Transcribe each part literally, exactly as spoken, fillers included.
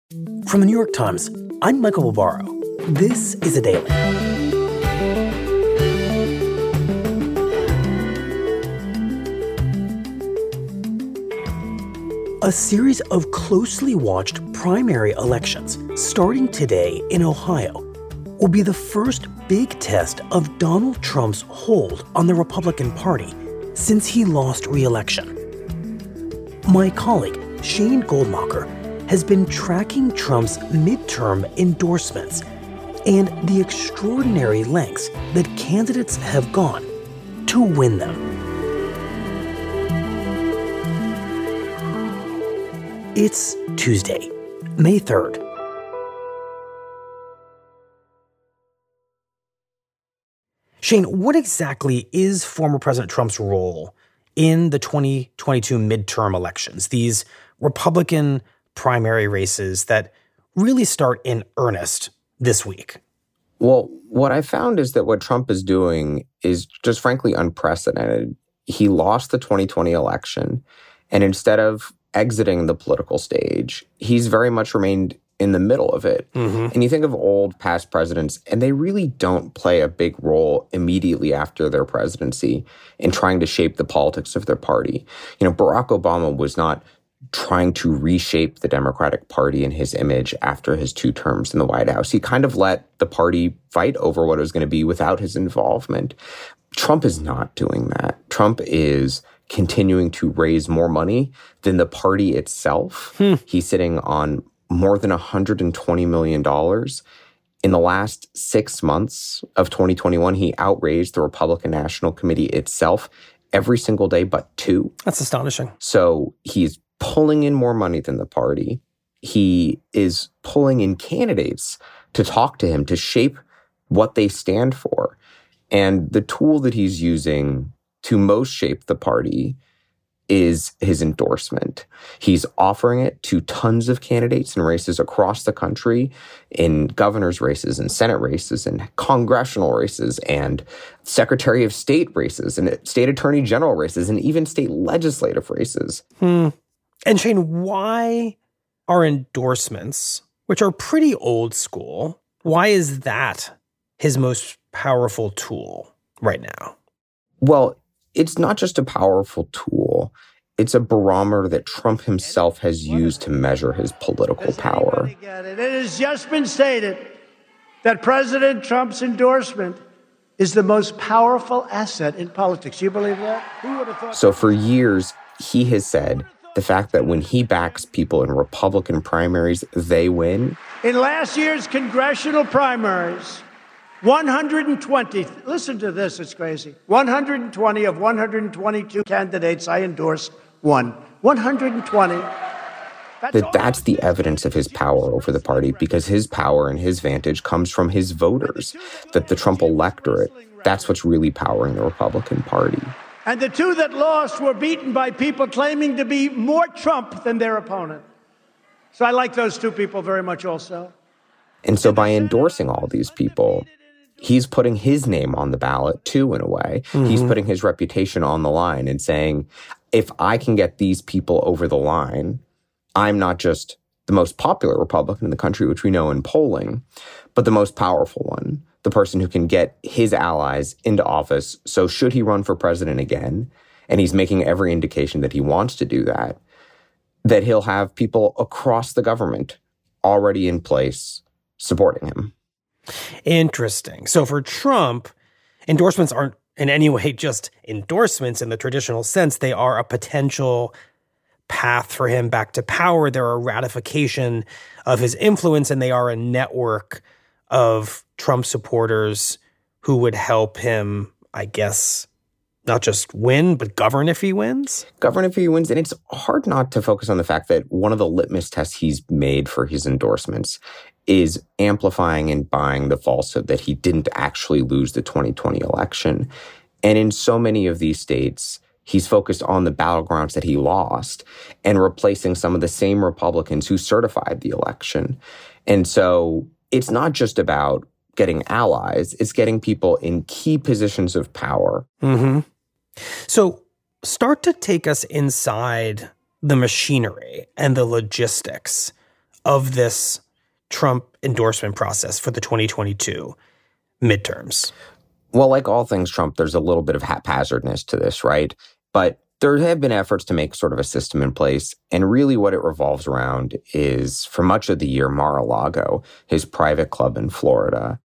From the New York Times, I'm Michael Barbaro. This is The Daily. A series of closely watched primary elections starting today in Ohio will be the first big test of Donald Trump's hold on the Republican Party since he lost re-election. My colleague, Shane Goldmacher, has been tracking Trump's midterm endorsements and the extraordinary lengths that candidates have gone to win them. It's Tuesday, May third. Shane, what exactly is former President Trump's role in the twenty twenty-two midterm elections, these Republican primary races that really start in earnest this week? Well, what I found is that what Trump is doing is just frankly unprecedented. He lost the twenty twenty election, and instead of exiting the political stage, he's very much remained in the middle of it. Mm-hmm. And you think of old past presidents, and they really don't play a big role immediately after their presidency in trying to shape the politics of their party. You know, Barack Obama was not trying to reshape the Democratic Party in his image after his two terms in the White House. He kind of let the party fight over what it was going to be without his involvement. Trump is not doing that. Trump is continuing to raise more money than the party itself. Hmm. He's sitting on more than one hundred twenty million dollars. In the last six months of twenty twenty-one, he outraised the Republican National Committee itself every single day but two. That's astonishing. So he's pulling in more money than the party. He is pulling in candidates to talk to him, to shape what they stand for. And the tool that he's using to most shape the party is his endorsement. He's offering it to tons of candidates in races across the country, in governor's races and Senate races and congressional races and Secretary of State races and state attorney general races and even state legislative races. Hmm. And Shane, why are endorsements, which are pretty old school, why is that his most powerful tool right now? Well, it's not just a powerful tool. It's a barometer that Trump himself has used to measure his political power. It has just been stated that President Trump's endorsement is the most powerful asset in politics. You believe that? Who would have thought? So for years, he has said the fact that when he backs people in Republican primaries, they win. In last year's congressional primaries, one hundred twenty, listen to this, it's crazy. one hundred twenty of one hundred twenty-two candidates I endorsed won. one hundred twenty. That's that that's the evidence of his power over the party, because his power and his vantage comes from his voters, that the Trump electorate, that's what's really powering the Republican Party. And the two that lost were beaten by people claiming to be more Trump than their opponent. So I like those two people very much also. And so by endorsing all these people, he's putting his name on the ballot, too, in a way. Mm-hmm. He's putting his reputation on the line and saying, if I can get these people over the line, I'm not just the most popular Republican in the country, which we know in polling, but the most powerful one, the person who can get his allies into office. So should he run for president again, and he's making every indication that he wants to do that, that he'll have people across the government already in place supporting him. Interesting. So for Trump, endorsements aren't in any way just endorsements in the traditional sense. They are a potential path for him back to power. They're a ratification of his influence, and they are a network of Trump supporters who would help him, I guess, not just win, but govern if he wins? Govern if he wins. And it's hard not to focus on the fact that one of the litmus tests he's made for his endorsements is amplifying and buying the falsehood that he didn't actually lose the twenty twenty election. And in so many of these states, he's focused on the battlegrounds that he lost and replacing some of the same Republicans who certified the election. And so it's not just about getting allies, it's getting people in key positions of power. Mm-hmm. So start to take us inside the machinery and the logistics of this Trump endorsement process for the twenty twenty-two midterms? Well, like all things Trump, there's a little bit of haphazardness to this, right? But there have been efforts to make sort of a system in place. And really what it revolves around is, for much of the year, Mar-a-Lago, his private club in Florida.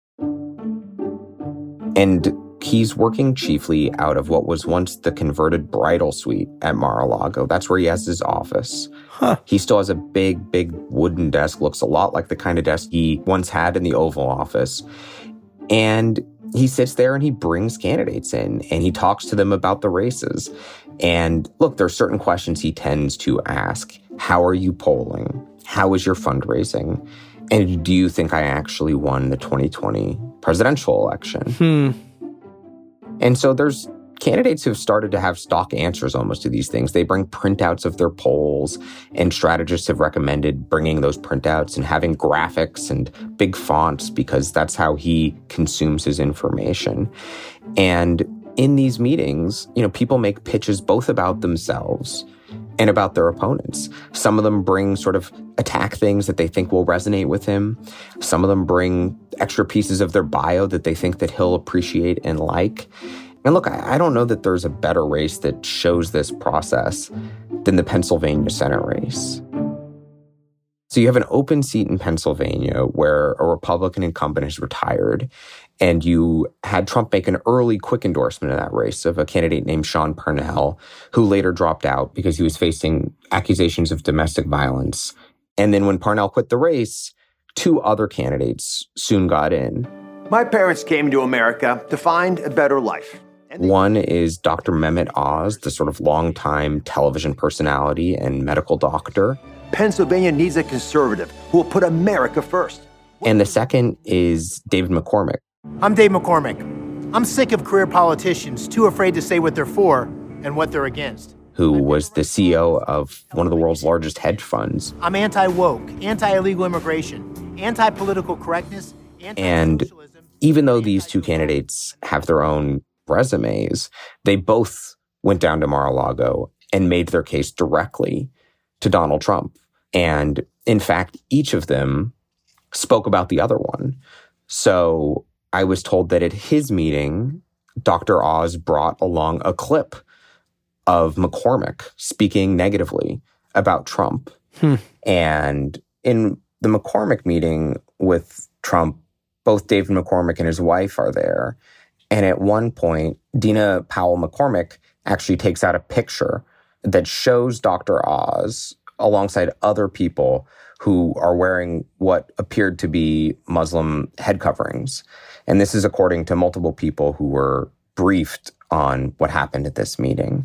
And he's working chiefly out of what was once the converted bridal suite at Mar-a-Lago. That's where he has his office. Huh. He still has a big, big wooden desk, looks a lot like the kind of desk he once had in the Oval Office. And he sits there and he brings candidates in and he talks to them about the races. And look, there are certain questions he tends to ask. How are you polling? How is your fundraising? And do you think I actually won the twenty twenty presidential election? Hmm. And so there's candidates who've started to have stock answers almost to these things. They bring printouts of their polls, and strategists have recommended bringing those printouts and having graphics and big fonts because that's how he consumes his information. And in these meetings, you know, people make pitches both about themselves and about their opponents. Some of them bring sort of attack things that they think will resonate with him. Some of them bring extra pieces of their bio that they think that he'll appreciate and like. And look, I, I don't know that there's a better race that shows this process than the Pennsylvania Senate race. So you have an open seat in Pennsylvania where a Republican incumbent has retired, and you had Trump make an early quick endorsement of that race of a candidate named Sean Parnell, who later dropped out because he was facing accusations of domestic violence. And then when Parnell quit the race, two other candidates soon got in. My parents came to America to find a better life. One is Doctor Mehmet Oz, the sort of longtime television personality and medical doctor. Pennsylvania needs a conservative who will put America first. And the second is David McCormick. I'm Dave McCormick. I'm sick of career politicians too afraid to say what they're for and what they're against. Who was the C E O of one of the world's largest hedge funds. I'm anti-woke, anti-illegal immigration, anti-political correctness, anti-socialism. And even though these two candidates have their own resumes, they both went down to Mar-a-Lago and made their case directly to Donald Trump. And in fact, each of them spoke about the other one. So I was told that at his meeting, Doctor Oz brought along a clip of McCormick speaking negatively about Trump. Hmm. And in the McCormick meeting with Trump, both David McCormick and his wife are there. And at one point, Dina Powell McCormick actually takes out a picture that shows Doctor Oz alongside other people who are wearing what appeared to be Muslim head coverings. And this is according to multiple people who were briefed on what happened at this meeting.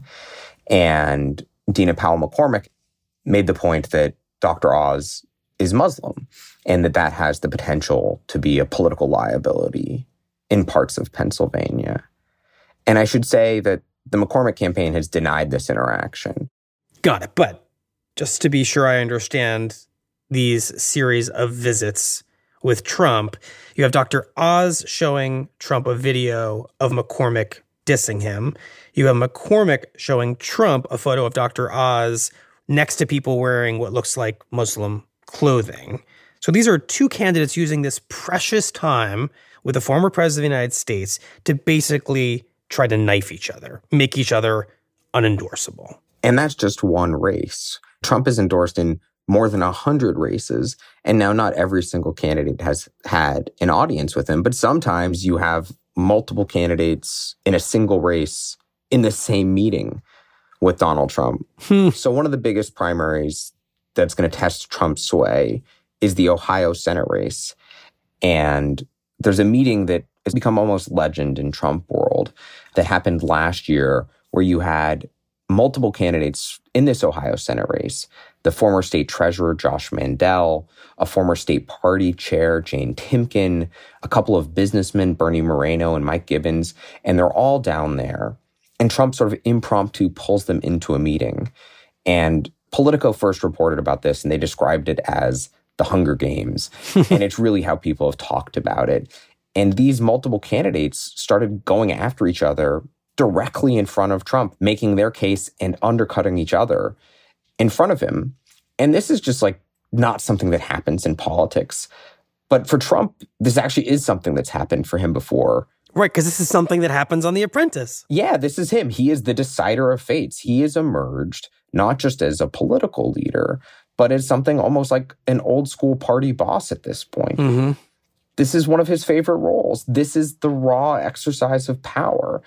And Dina Powell McCormick made the point that Doctor Oz is Muslim and that that has the potential to be a political liability in parts of Pennsylvania. And I should say that the McCormick campaign has denied this interaction. Got it. But just to be sure I understand these series of visits with Trump, you have Doctor Oz showing Trump a video of McCormick dissing him. You have McCormick showing Trump a photo of Doctor Oz next to people wearing what looks like Muslim clothing. So these are two candidates using this precious time with the former president of the United States to basically try to knife each other, make each other unendorsable. And that's just one race. Trump is endorsed in more than one hundred races, and now not every single candidate has had an audience with him, but sometimes you have multiple candidates in a single race in the same meeting with Donald Trump. Hmm. So one of the biggest primaries that's going to test Trump's sway is the Ohio Senate race. And there's a meeting that has become almost legend in Trump world that happened last year where you had multiple candidates in this Ohio Senate race. The former state treasurer, Josh Mandel, a former state party chair, Jane Timken, a couple of businessmen, Bernie Moreno and Mike Gibbons, and they're all down there. And Trump sort of impromptu pulls them into a meeting. And Politico first reported about this, and they described it as the Hunger Games. And it's really how people have talked about it. And these multiple candidates started going after each other directly in front of Trump, making their case and undercutting each other in front of him. And this is just like not something that happens in politics. But for Trump, this actually is something that's happened for him before. Right, because this is something that happens on The Apprentice. Yeah, this is him. He is the decider of fates. He has emerged not just as a political leader, but as something almost like an old school party boss at this point. Mm-hmm. This is one of his favorite roles. This is the raw exercise of power.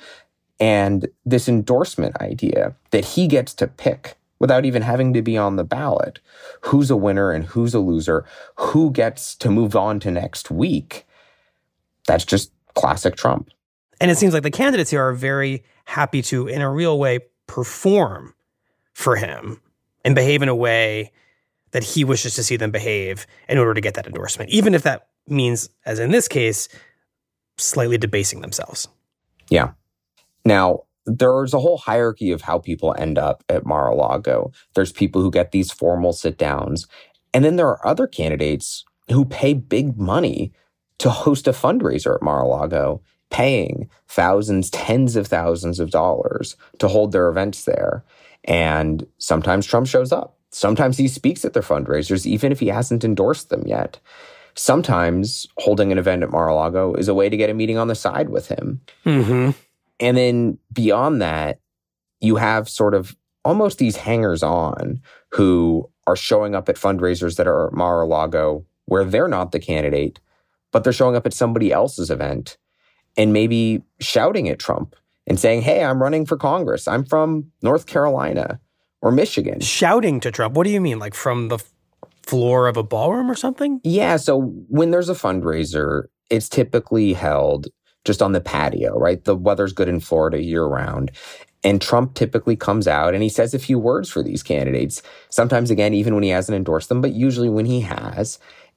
And this endorsement idea that he gets to pick without even having to be on the ballot, who's a winner and who's a loser, who gets to move on to next week, that's just classic Trump. And it seems like the candidates here are very happy to, in a real way, perform for him and behave in a way that he wishes to see them behave in order to get that endorsement, even if that means, as in this case, slightly debasing themselves. Yeah. Now, there's a whole hierarchy of how people end up at Mar-a-Lago. There's people who get these formal sit-downs, and then there are other candidates who pay big money to host a fundraiser at Mar-a-Lago, paying thousands, tens of thousands of dollars to hold their events there. And sometimes Trump shows up. Sometimes he speaks at their fundraisers, even if he hasn't endorsed them yet. Sometimes holding an event at Mar-a-Lago is a way to get a meeting on the side with him. Mm-hmm. And then beyond that, you have sort of almost these hangers-on who are showing up at fundraisers that are at Mar-a-Lago where they're not the candidate, but they're showing up at somebody else's event and maybe shouting at Trump and saying, hey, I'm running for Congress. I'm from North Carolina or Michigan. Shouting to Trump? What do you mean? Like from the floor of a ballroom or something? Yeah, so when there's a fundraiser, it's typically held just on the patio, right? The weather's good in Florida year-round. And Trump typically comes out and he says a few words for these candidates. Sometimes, again, even when he hasn't endorsed them, but usually when he has.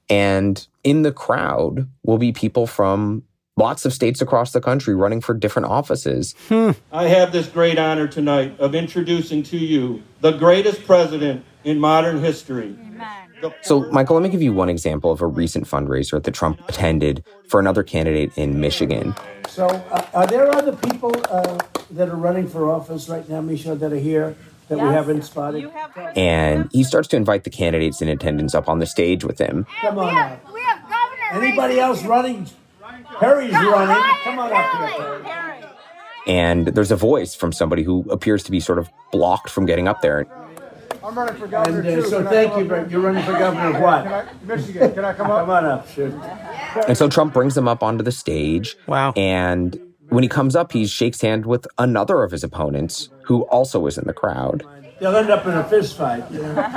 And in the crowd will be people from lots of states across the country running for different offices. Hmm. I have this great honor tonight of introducing to you the greatest president in modern history. Amen. So, Michael, let me give you one example of a recent fundraiser that Trump attended for another candidate in Michigan. So uh, are there other people uh, that are running for office right now, Misha, that are here that Yes. we haven't spotted? You have- And he starts to invite the candidates in attendance up on the stage with him. Come on we have, up. we have governor Anybody races. else running? Perry's Go, running. Ryan Come on up Perry. here, Perry. Perry. And there's a voice from somebody who appears to be sort of blocked from getting up there. I'm running for governor, And uh, too. so Can I thank come you. up? But you're running for governor of what? Can I, Michigan. Can I come up? Come on up, sure. And so Trump brings him up onto the stage. Wow. And when he comes up, he shakes hands with another of his opponents who also is in the crowd. They'll end up in a fist fight.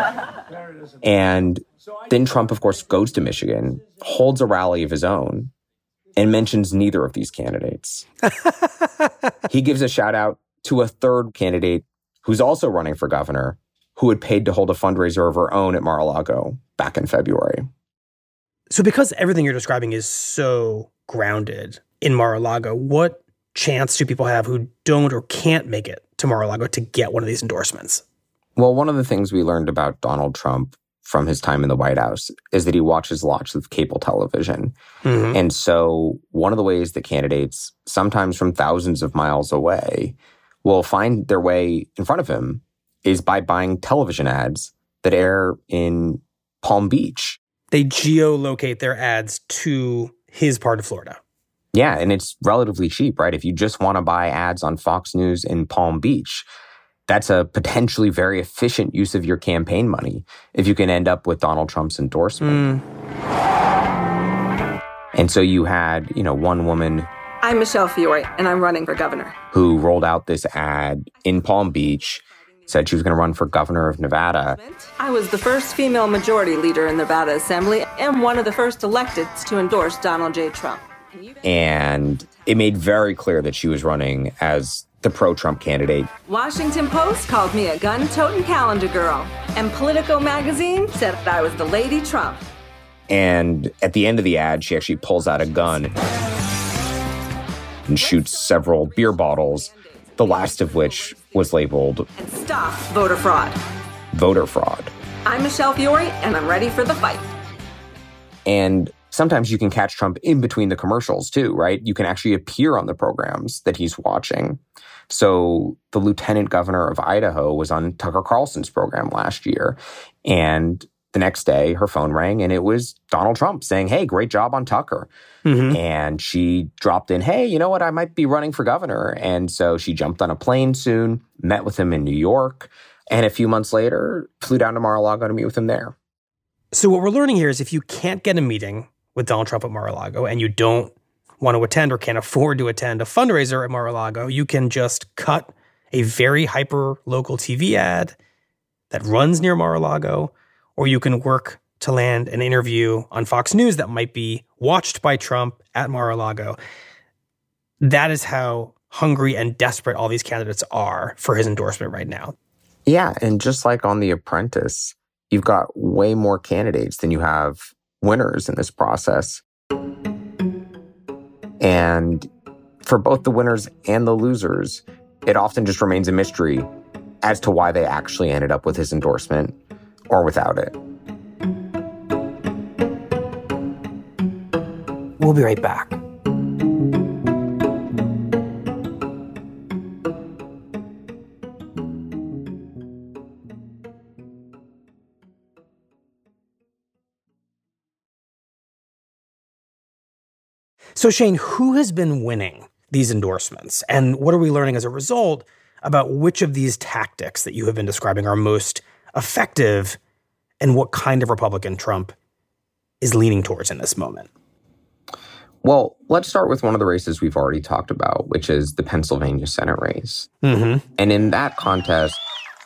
And then Trump, of course, goes to Michigan, holds a rally of his own, and mentions neither of these candidates. He gives a shout out to a third candidate who's also running for governor, who had paid to hold a fundraiser of her own at Mar-a-Lago back in February. So because everything you're describing is so grounded in Mar-a-Lago, what chance do people have who don't or can't make it to Mar-a-Lago to get one of these endorsements? Well, one of the things we learned about Donald Trump from his time in the White House is that he watches lots of cable television. Mm-hmm. And so one of the ways that candidates, sometimes from thousands of miles away, will find their way in front of him is by buying television ads that air in Palm Beach. They geolocate their ads to his part of Florida. Yeah, and it's relatively cheap, right? If you just want to buy ads on Fox News in Palm Beach, that's a potentially very efficient use of your campaign money if you can end up with Donald Trump's endorsement. Mm. And so you had, you know, one woman I'm Michelle Fiore, and I'm running for governor. who rolled out this ad in Palm Beach, said she was going to run for governor of Nevada. I was the first female majority leader in the Nevada Assembly and one of the first electeds to endorse Donald J. Trump. And it made very clear that she was running as the pro-Trump candidate. Washington Post called me a gun-toting calendar girl, and Politico magazine said I was the Lady Trump. And at the end of the ad, she actually pulls out a gun and shoots several beer bottles, the last of which was labeled And stop voter fraud. voter fraud. I'm Michelle Fiore, and I'm ready for the fight. And sometimes you can catch Trump in between the commercials too, right? You can actually appear on the programs that he's watching. So the lieutenant governor of Idaho was on Tucker Carlson's program last year. And the next day, her phone rang, and it was Donald Trump saying, hey, great job on Tucker. Mm-hmm. And she dropped in, hey, you know what? I might be running for governor. And so she jumped on a plane soon, met with him in New York, and a few months later, flew down to Mar-a-Lago to meet with him there. So what we're learning here is if you can't get a meeting with Donald Trump at Mar-a-Lago and you don't want to attend or can't afford to attend a fundraiser at Mar-a-Lago, you can just cut a very hyper-local T V ad that runs near Mar-a-Lago, or you can work to land an interview on Fox News that might be watched by Trump at Mar-a-Lago. That is how hungry and desperate all these candidates are for his endorsement right now. Yeah, and just like on The Apprentice, you've got way more candidates than you have winners in this process. And for both the winners and the losers, it often just remains a mystery as to why they actually ended up with his endorsement or without it. We'll be right back. So Shane, who has been winning these endorsements? And what are we learning as a result about which of these tactics that you have been describing are most effective and what kind of Republican Trump is leaning towards in this moment? Well, let's start with one of the races we've already talked about, which is the Pennsylvania Senate race. Mm-hmm. And in that contest...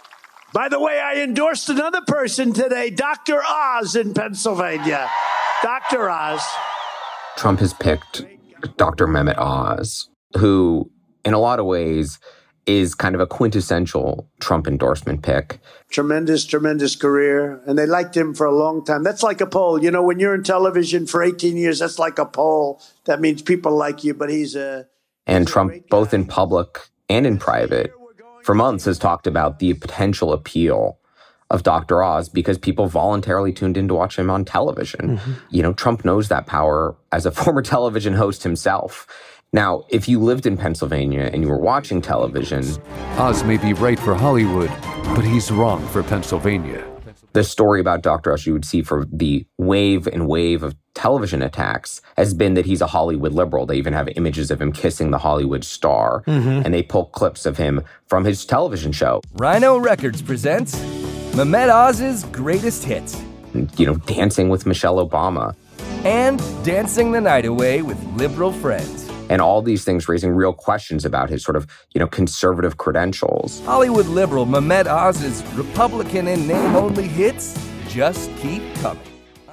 By the way, I endorsed another person today, Doctor Oz in Pennsylvania. Doctor Oz. Trump has picked Doctor Mehmet Oz, who, in a lot of ways, is kind of a quintessential Trump endorsement pick. Tremendous, tremendous career. And they liked him for a long time. That's like a poll. You know, when you're in television for eighteen years, that's like a poll. That means people like you, but he's a... And he's Trump, a both in public and in private, for months has talked about the potential appeal of Doctor Oz because people voluntarily tuned in to watch him on television. Mm-hmm. You know, Trump knows that power as a former television host himself. Now, if you lived in Pennsylvania and you were watching television... Oz may be right for Hollywood, but he's wrong for Pennsylvania. The story about Doctor Oz you would see for the wave and wave of television attacks has been that he's a Hollywood liberal. They even have images of him kissing the Hollywood star, mm-hmm. and they pull clips of him from his television show. Rhino Records presents Mehmet Oz's Greatest Hits. You know, dancing with Michelle Obama. And dancing the night away with liberal friends. And all these things raising real questions about his sort of, you know, conservative credentials. Hollywood liberal Mehmet Oz's Republican in name-only hits just keep coming.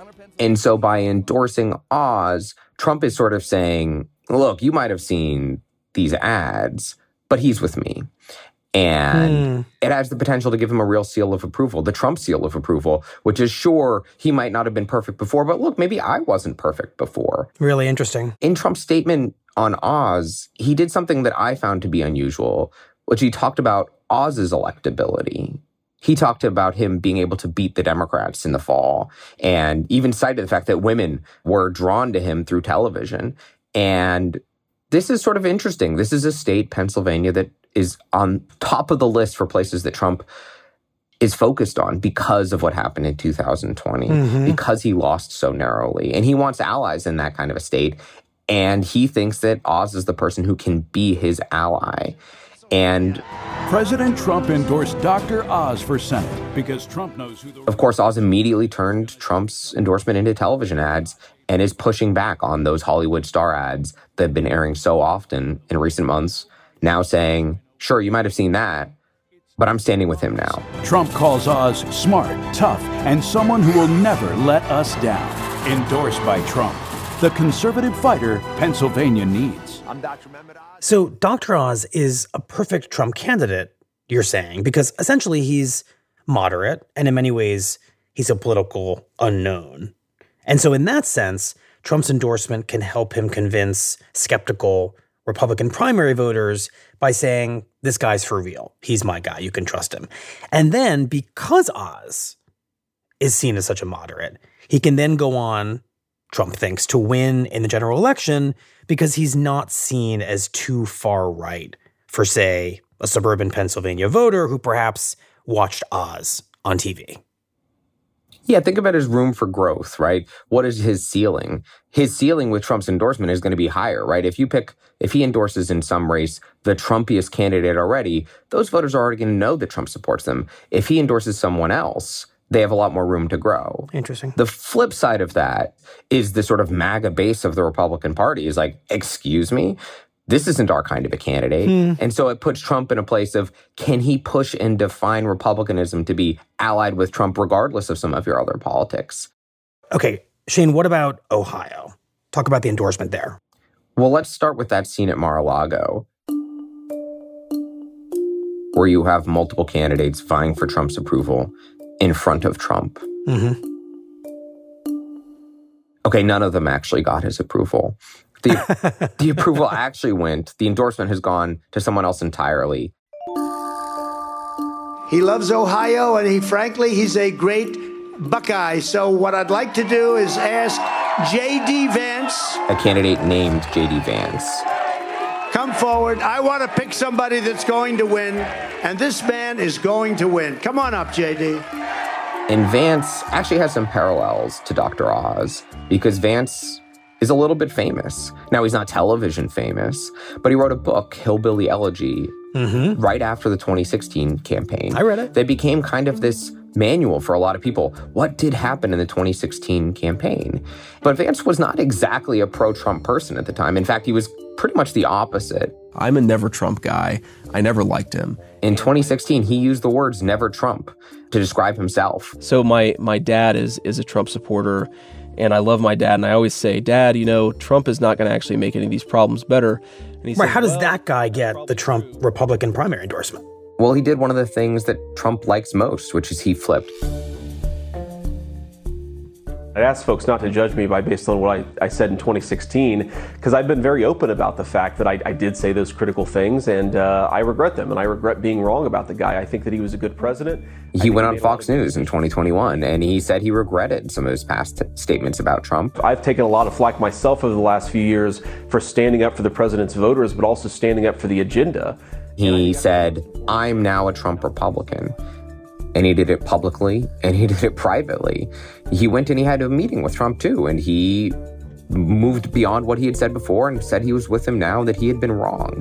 And so by endorsing Oz, Trump is sort of saying, look, you might have seen these ads, but he's with me. And mm. it has the potential to give him a real seal of approval, the Trump seal of approval, which is sure he might not have been perfect before, but look, maybe I wasn't perfect before. Really interesting. In Trump's statement on Oz, he did something that I found to be unusual, which he talked about Oz's electability. He talked about him being able to beat the Democrats in the fall and even cited the fact that women were drawn to him through television. And this is sort of interesting. This is a state, Pennsylvania, that is on top of the list for places that Trump is focused on because of what happened in two thousand twenty, mm-hmm. because he lost so narrowly. And he wants allies in that kind of a state. And he thinks that Oz is the person who can be his ally. And President Trump endorsed Doctor Oz for Senate because Trump knows who the... Of course, Oz immediately turned Trump's endorsement into television ads and is pushing back on those Hollywood star ads that have been airing so often in recent months, now saying, sure, you might have seen that, but I'm standing with him now. Trump calls Oz smart, tough, and someone who will never let us down. Endorsed by Trump, the conservative fighter Pennsylvania needs. I'm Doctor Mehmet Oz. So Doctor Oz is a perfect Trump candidate, you're saying, because essentially he's moderate, and in many ways, he's a political unknown. And so in that sense, Trump's endorsement can help him convince skeptical Republican primary voters by saying, this guy's for real. He's my guy. You can trust him. And then because Oz is seen as such a moderate, he can then go on, Trump thinks, to win in the general election because he's not seen as too far right for, say, a suburban Pennsylvania voter who perhaps watched Oz on T V. Yeah, think about his room for growth, right? What is his ceiling? His ceiling with Trump's endorsement is going to be higher, right? If you pick, if he endorses in some race the Trumpiest candidate already, those voters are already going to know that Trump supports them. If he endorses someone else, they have a lot more room to grow. Interesting. The flip side of that is the sort of MAGA base of the Republican Party is like, excuse me? This isn't our kind of a candidate. Hmm. And so it puts Trump in a place of, can he push and define Republicanism to be allied with Trump regardless of some of your other politics? Okay, Shane, what about Ohio? Talk about the endorsement there. Well, let's start with that scene at Mar-a-Lago, where you have multiple candidates vying for Trump's approval in front of Trump. Mm-hmm. Okay, none of them actually got his approval. The, the approval actually went. The endorsement has gone to someone else entirely. He loves Ohio, and he, frankly, he's a great Buckeye. So what I'd like to do is ask J D. Vance. A candidate named J D. Vance. Come forward. I want to pick somebody that's going to win, and this man is going to win. Come on up, J D. And Vance actually has some parallels to Doctor Oz, because Vance is a little bit famous. Now, he's not television famous, but he wrote a book, Hillbilly Elegy, mm-hmm. right after the twenty sixteen campaign. I read it. That became kind of this manual for a lot of people. What did happen in the twenty sixteen campaign? But Vance was not exactly a pro-Trump person at the time. In fact, he was pretty much the opposite. I'm a never Trump guy. I never liked him. In twenty sixteen, he used the words never Trump to describe himself. So my my dad is is a Trump supporter. And I love my dad, and I always say, Dad, you know, Trump is not going to actually make any of these problems better. And he right, said, how does well, that guy get the Trump Republican primary endorsement? Well, he did one of the things that Trump likes most, which is he flipped. I asked folks not to judge me by based on what I, I said in twenty sixteen, because I've been very open about the fact that I, I did say those critical things, and uh, I regret them, and I regret being wrong about the guy. I think that he was a good president. He went on Fox News in twenty twenty-one, and he said he regretted some of his past t- statements about Trump. I've taken a lot of flack myself over the last few years for standing up for the president's voters, but also standing up for the agenda. He said, I'm now a Trump Republican. And he did it publicly, and he did it privately. He went and he had a meeting with Trump, too, and he moved beyond what he had said before and said he was with him now, that he had been wrong.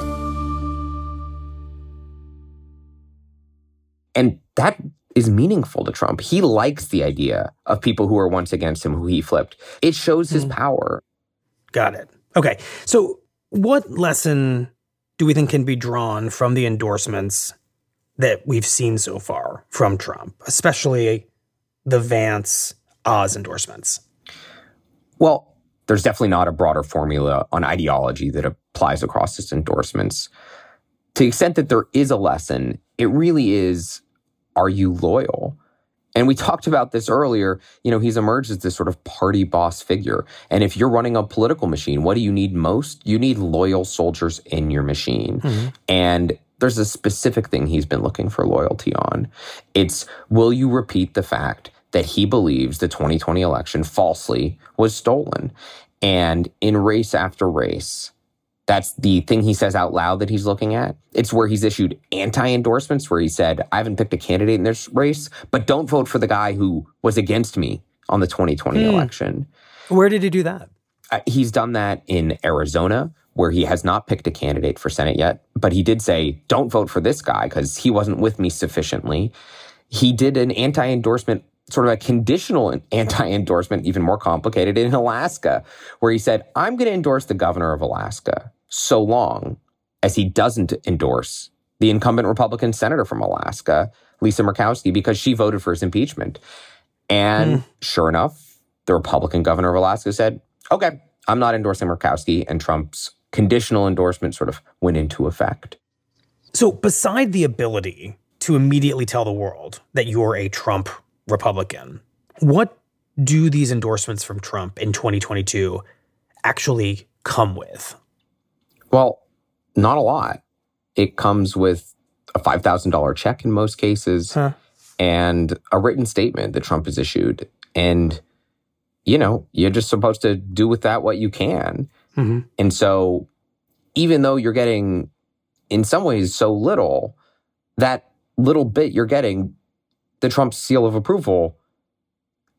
And that is meaningful to Trump. He likes the idea of people who are once against him, who he flipped. It shows his power. Got it. Okay, so what lesson do we think can be drawn from the endorsements that we've seen so far from Trump, especially the Vance Oz endorsements? Well, there's definitely not a broader formula on ideology that applies across his endorsements. To the extent that there is a lesson, it really is, are you loyal? And we talked about this earlier. You know, he's emerged as this sort of party boss figure. And if you're running a political machine, what do you need most? You need loyal soldiers in your machine. Mm-hmm. And there's a specific thing he's been looking for loyalty on. It's, will you repeat the fact that he believes the twenty twenty election falsely was stolen? And in race after race, that's the thing he says out loud that he's looking at. It's where he's issued anti-endorsements, where he said, I haven't picked a candidate in this race, but don't vote for the guy who was against me on the twenty twenty hmm. election. Where did he do that? Uh, he's done that in Arizona, where he has not picked a candidate for Senate yet, but he did say, don't vote for this guy because he wasn't with me sufficiently. He did an anti-endorsement, sort of a conditional anti-endorsement, even more complicated, in Alaska, where he said, I'm going to endorse the governor of Alaska so long as he doesn't endorse the incumbent Republican senator from Alaska, Lisa Murkowski, because she voted for his impeachment. And mm. sure enough, the Republican governor of Alaska said, okay, I'm not endorsing Murkowski, and Trump's conditional endorsement sort of went into effect. So beside the ability to immediately tell the world that you're a Trump Republican, what do these endorsements from Trump in twenty twenty-two actually come with? Well, not a lot. It comes with a five thousand dollars check in most cases huh. and a written statement that Trump has issued. And, you know, you're just supposed to do with that what you can. Mm-hmm. And so even though you're getting, in some ways, so little, that little bit you're getting, the Trump seal of approval,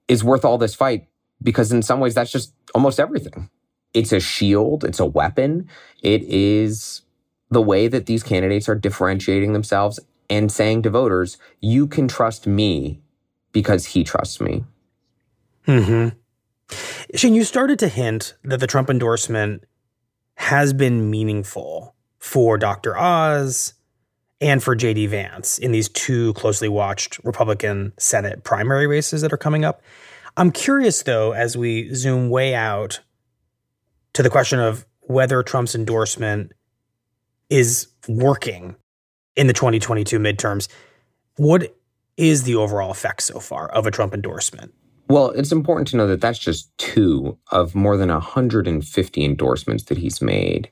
is worth all this fight because in some ways that's just almost everything. It's a shield. It's a weapon. It is the way that these candidates are differentiating themselves and saying to voters, you can trust me because he trusts me. Mm-hmm. Shane, you started to hint that the Trump endorsement has been meaningful for Doctor Oz and for J D Vance in these two closely watched Republican Senate primary races that are coming up. I'm curious, though, as we zoom way out to the question of whether Trump's endorsement is working in the twenty twenty-two midterms, what is the overall effect so far of a Trump endorsement? Well, it's important to know that that's just two of more than one hundred fifty endorsements that he's made.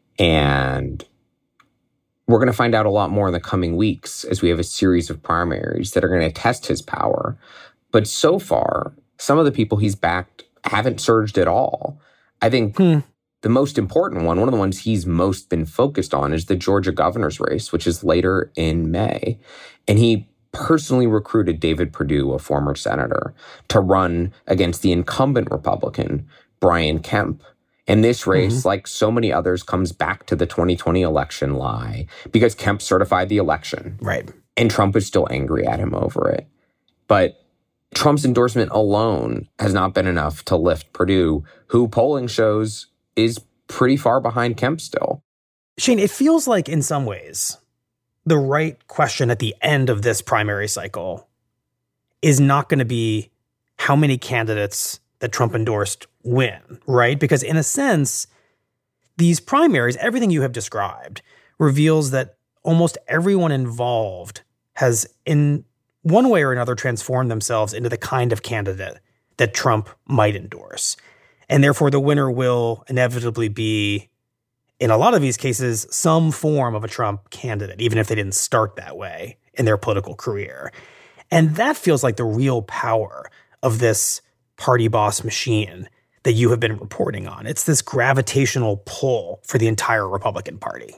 And we're going to find out a lot more in the coming weeks as we have a series of primaries that are going to test his power. But so far, some of the people he's backed haven't surged at all. I think hmm. the most important one, one of the ones he's most been focused on, is the Georgia governor's race, which is later in May. And he personally recruited David Perdue, a former senator, to run against the incumbent Republican, Brian Kemp. And this race, mm-hmm. like so many others, comes back to the twenty twenty election lie because Kemp certified the election. Right. And Trump is still angry at him over it. But Trump's endorsement alone has not been enough to lift Perdue, who polling shows is pretty far behind Kemp still. Shane, it feels like in some ways the right question at the end of this primary cycle is not going to be how many candidates that Trump endorsed win, right? Because in a sense, these primaries, everything you have described, reveals that almost everyone involved has in one way or another transformed themselves into the kind of candidate that Trump might endorse. And therefore, the winner will inevitably be, in a lot of these cases, some form of a Trump candidate, even if they didn't start that way in their political career. And that feels like the real power of this party boss machine that you have been reporting on. It's this gravitational pull for the entire Republican Party.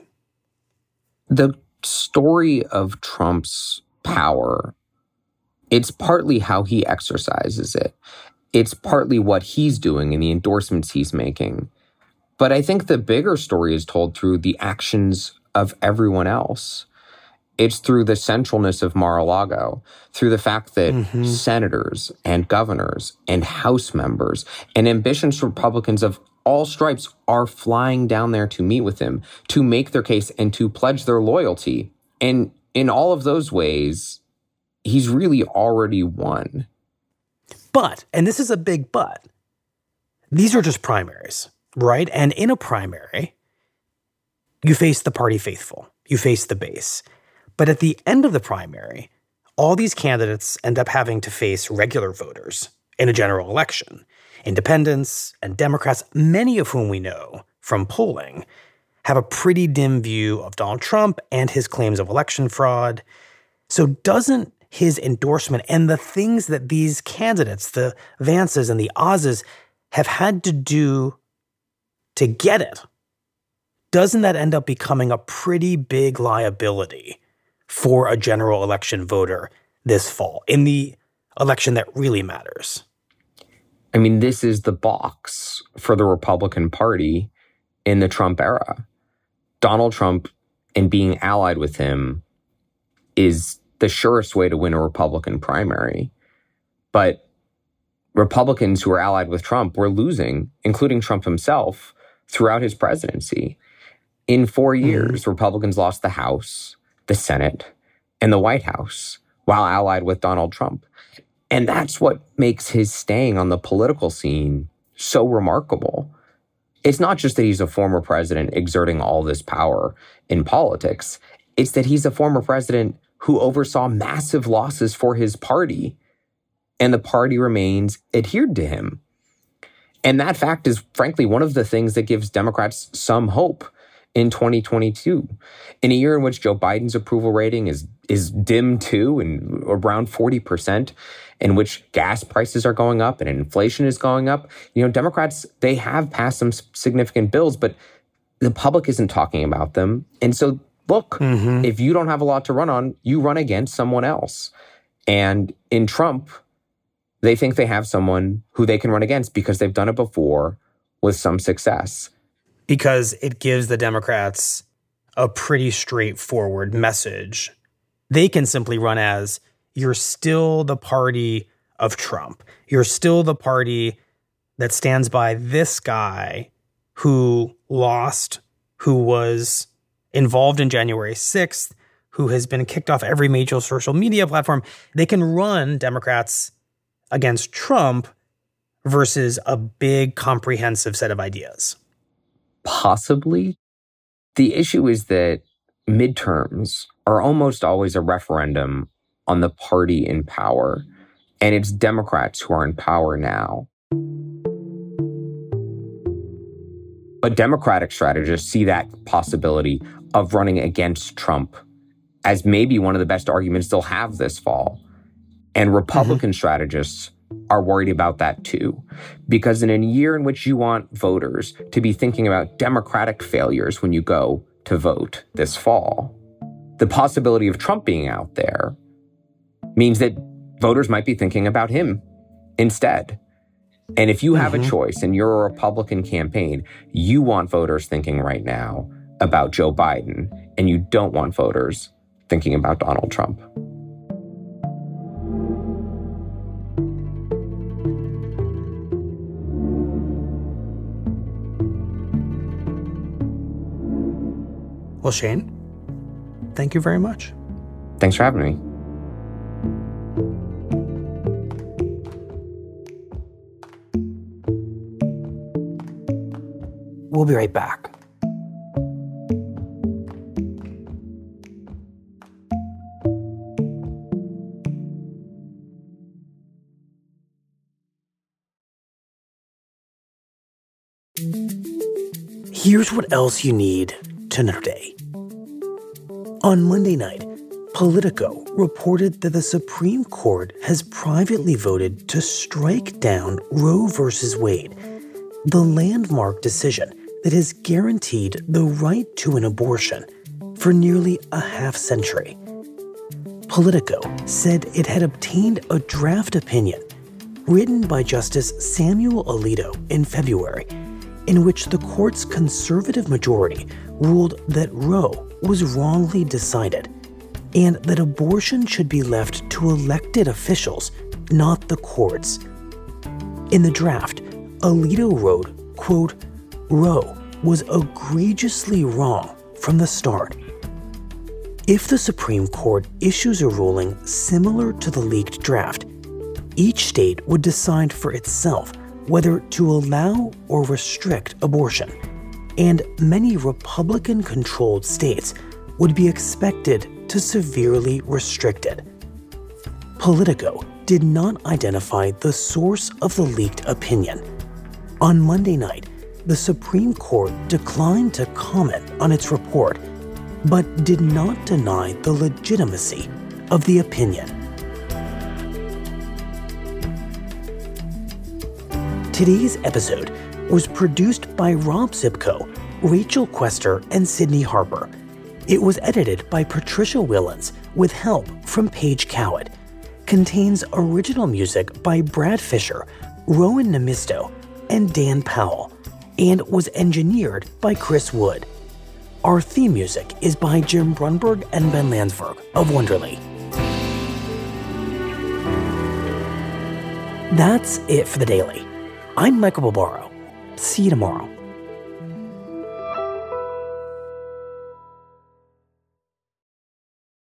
The story of Trump's power, it's partly how he exercises it. It's partly what he's doing and the endorsements he's making. But I think the bigger story is told through the actions of everyone else. It's through the centralness of Mar-a-Lago, through the fact that mm-hmm. senators and governors and House members and ambitious Republicans of all stripes are flying down there to meet with him, to make their case and to pledge their loyalty. And in all of those ways, he's really already won. But, and this is a big but, these are just primaries, right? And in a primary, you face the party faithful, you face the base. But at the end of the primary, all these candidates end up having to face regular voters in a general election. Independents and Democrats, many of whom we know from polling, have a pretty dim view of Donald Trump and his claims of election fraud. So doesn't his endorsement and the things that these candidates, the Vances and the Oz's, have had to do to get it, doesn't that end up becoming a pretty big liability for a general election voter this fall, in the election that really matters? I mean, this is the box for the Republican Party in the Trump era. Donald Trump and being allied with him is the surest way to win a Republican primary. But Republicans who are allied with Trump were losing, including Trump himself, throughout his presidency. In four years, mm-hmm. Republicans lost the House, the Senate, and the White House while allied with Donald Trump. And that's what makes his staying on the political scene so remarkable. It's not just that he's a former president exerting all this power in politics. It's that he's a former president who oversaw massive losses for his party, and the party remains adhered to him. And that fact is, frankly, one of the things that gives Democrats some hope in twenty twenty-two. In a year in which Joe Biden's approval rating is is dim too, and around forty percent, in which gas prices are going up and inflation is going up, you know, Democrats, they have passed some significant bills, but the public isn't talking about them. And so, look, mm-hmm. if you don't have a lot to run on, you run against someone else. And in Trump, They think they have someone who they can run against because they've done it before with some success. Because it gives the Democrats a pretty straightforward message. They can simply run as, you're still the party of Trump. You're still the party that stands by this guy who lost, who was involved in January sixth, who has been kicked off every major social media platform. They can run Democrats against Trump versus a big, comprehensive set of ideas. Possibly. The issue is that midterms are almost always a referendum on the party in power, and it's Democrats who are in power now. But Democratic strategists see that possibility of running against Trump as maybe one of the best arguments they'll have this fall. And Republican mm-hmm. strategists are worried about that too. Because in a year in which you want voters to be thinking about Democratic failures when you go to vote this fall, the possibility of Trump being out there means that voters might be thinking about him instead. And if you have mm-hmm. a choice and you're a Republican campaign, you want voters thinking right now about Joe Biden, and you don't want voters thinking about Donald Trump. Well, Shane, thank you very much. Thanks for having me. We'll be right back. Here's what else you need to know today. On Monday night, Politico reported that the Supreme Court has privately voted to strike down Roe versus Wade, the landmark decision that has guaranteed the right to an abortion for nearly a half century. Politico said it had obtained a draft opinion written by Justice Samuel Alito in February, in which the court's conservative majority ruled that Roe was wrongly decided and that abortion should be left to elected officials, not the courts. In the draft, Alito wrote, quote, Roe was egregiously wrong from the start. If the Supreme Court issues a ruling similar to the leaked draft, each state would decide for itself whether to allow or restrict abortion, and many Republican-controlled states would be expected to severely restrict it. Politico did not identify the source of the leaked opinion. On Monday night, the Supreme Court declined to comment on its report, but did not deny the legitimacy of the opinion. Today's episode was produced by Rob Zipko, Rachel Quester, and Sydney Harper. It was edited by Patricia Willens with help from Paige Cowett. Contains original music by Brad Fisher, Rowan Namisto, and Dan Powell, and was engineered by Chris Wood. Our theme music is by Jim Brunberg and Ben Landsberg of Wonderly. That's it for the Daily. I'm Michael Barbaro. See you tomorrow.